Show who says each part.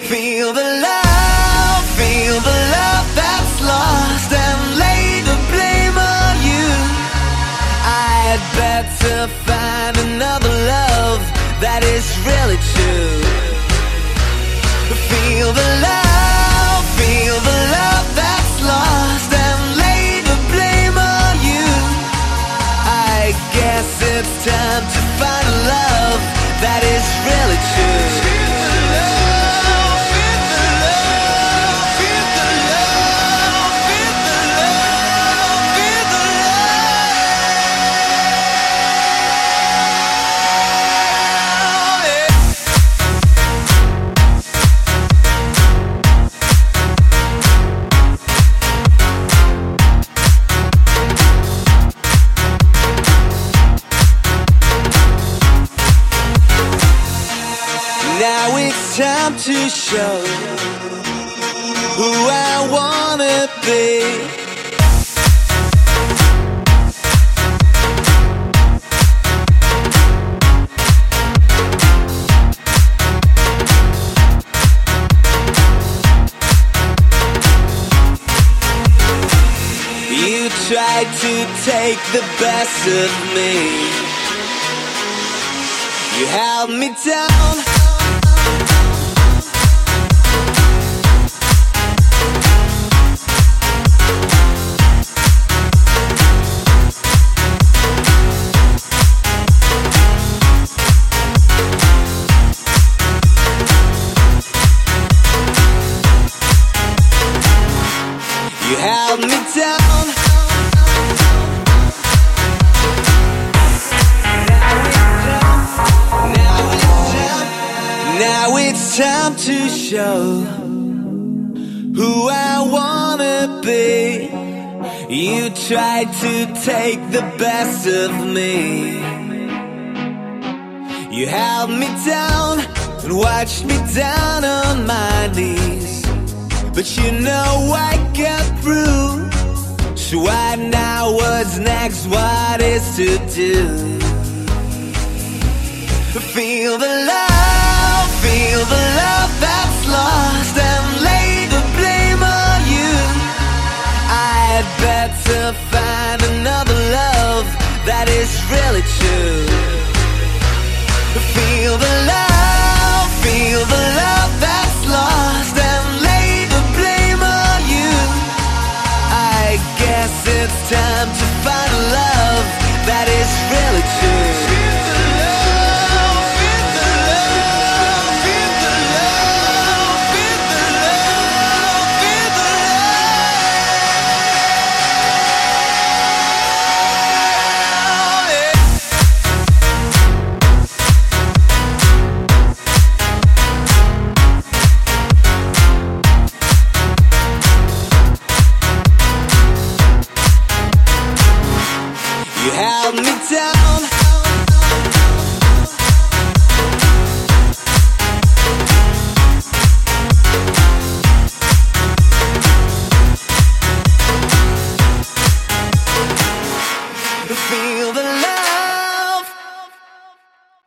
Speaker 1: Feel the love that's lost and lay the blame on you. I'd better find another love that is really true. Feel the love that's lost and lay the blame on you. I guess it's time to find a love that is really true. Now it's time to show who I wanna be. You tried to take the best of me. You held me down. You held me down. Now it's time to show who I wanna be. You tried to take the best of me. You held me down and watched me down on my knees. But you know I got through. So I know what's next, what is to do. Feel the love that's lost and lay the blame on you. I'd better find another love that is really true. Feel the love that's lost and lay the blame on you. I guess it's time to find a love that is really true. You held me down.